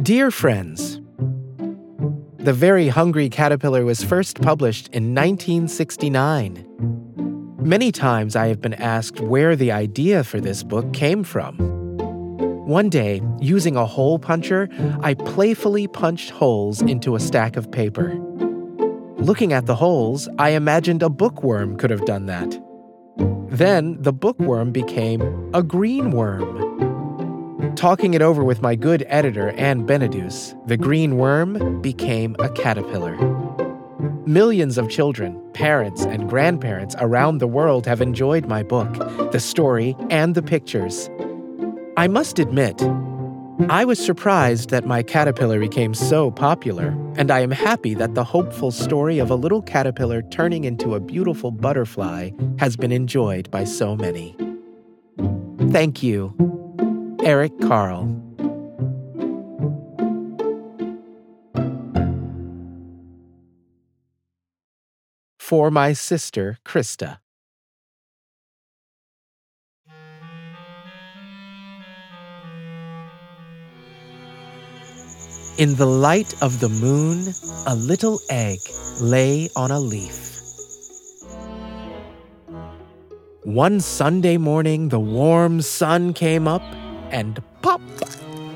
Dear friends, The Very Hungry Caterpillar was first published in 1969. Many times I have been asked where the idea for this book came from. One day, using a hole puncher, I playfully punched holes into a stack of paper. Looking at the holes, I imagined a bookworm could have done that. Then the bookworm became a green worm. Talking it over with my good editor, Anne Benedus, the green worm became a caterpillar. Millions of children, parents, and grandparents around the world have enjoyed my book, the story, and the pictures. I must admit, I was surprised that my caterpillar became so popular, and I am happy that the hopeful story of a little caterpillar turning into a beautiful butterfly has been enjoyed by so many. Thank you, Eric Carle. For my sister, Krista. In the light of the moon, a little egg lay on a leaf. One Sunday morning, the warm sun came up and pop,